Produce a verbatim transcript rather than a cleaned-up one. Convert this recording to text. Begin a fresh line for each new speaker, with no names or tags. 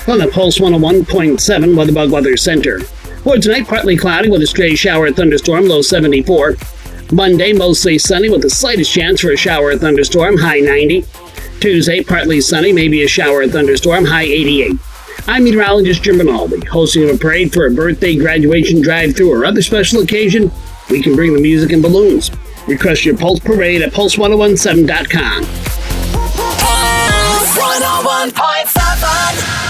From the Pulse one oh one point seven WeatherBug Weather Center. For tonight, partly cloudy with a stray shower or thunderstorm, low seventy-four. Monday, mostly sunny with the slightest chance for a shower or thunderstorm, high ninety. Tuesday, partly sunny, maybe a shower or thunderstorm, high eighty-eight. I'm meteorologist Jim Rinaldi. Hosting a parade for a birthday, graduation, drive-through, or other special occasion, we can bring the music and balloons. Request your Pulse Parade at pulse ten seventeen dot com.
Pulse one oh one point seven